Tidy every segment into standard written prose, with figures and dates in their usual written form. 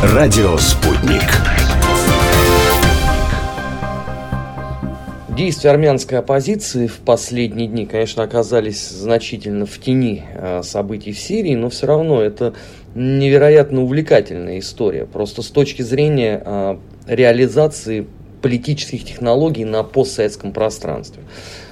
Радио «Спутник». Действия армянской оппозиции в последние дни, конечно, оказались значительно в тени событий в Сирии, но все равно это невероятно увлекательная история. Просто с точки зрения реализации политических технологий на постсоветском пространстве.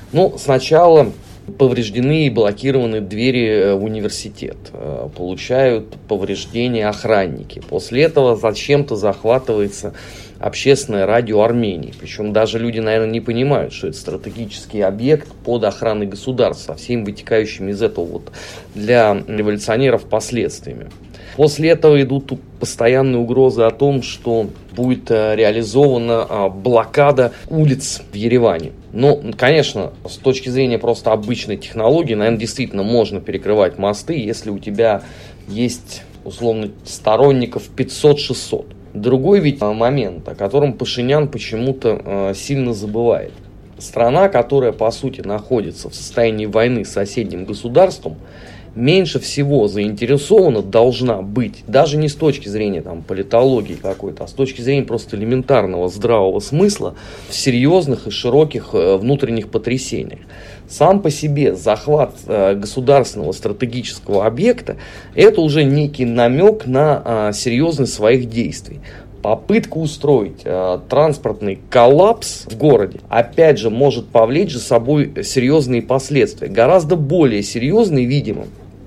Сначала повреждены и блокированы двери в университет, получают повреждения охранники. После этого зачем-то захватывается общественное радио Армении. Причем даже люди, наверное, не понимают, что это стратегический объект под охраной государства, со всеми вытекающими из этого для революционеров последствиями. После этого идут постоянные угрозы о том, что будет реализована блокада улиц в Ереване. Конечно, с точки зрения просто обычной технологии, наверное, действительно можно перекрывать мосты, если у тебя есть, условно, сторонников 500-600. Другой ведь момент, о котором Пашинян почему-то сильно забывает. Страна, которая, по сути, находится в состоянии войны с соседним государством, меньше всего заинтересована должна быть, даже не с точки зрения политологии какой-то, а с точки зрения просто элементарного здравого смысла, в серьезных и широких внутренних потрясениях. Сам по себе захват государственного стратегического объекта – это уже некий намек на серьезность своих действий. Попытка устроить транспортный коллапс в городе, опять же, может повлечь за собой серьезные последствия, гораздо более серьезные, видимо,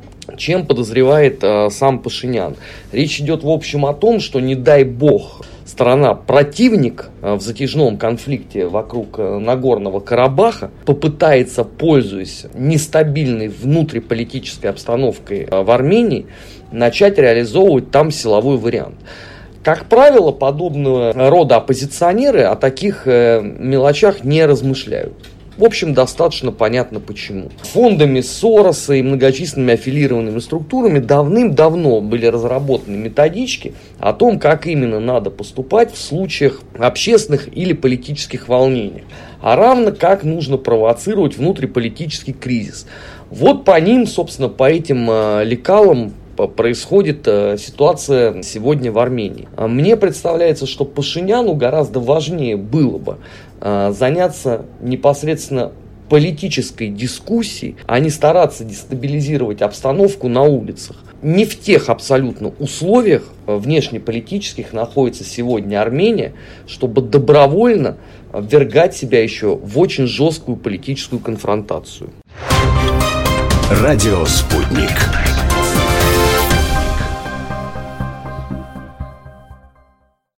чем подозревает сам Пашинян. Речь идет, в общем, о том, что, не дай бог, страна-противник в затяжном конфликте вокруг Нагорного Карабаха попытается, пользуясь нестабильной внутриполитической обстановкой в Армении, начать реализовывать там силовой вариант. Как правило, подобного рода оппозиционеры о таких мелочах не размышляют. В общем, достаточно понятно почему. Фондами Сороса и многочисленными аффилированными структурами давным-давно были разработаны методички о том, как именно надо поступать в случаях общественных или политических волнений, а равно как нужно провоцировать внутриполитический кризис. Вот по ним, собственно, по этим лекалам происходит ситуация сегодня в Армении. Мне представляется, что Пашиняну гораздо важнее было бы заняться непосредственно политической дискуссией, а не стараться дестабилизировать обстановку на улицах. Не в тех абсолютно условиях внешнеполитических находится сегодня Армения, чтобы добровольно ввергать себя еще в очень жесткую политическую конфронтацию. Радио «Спутник».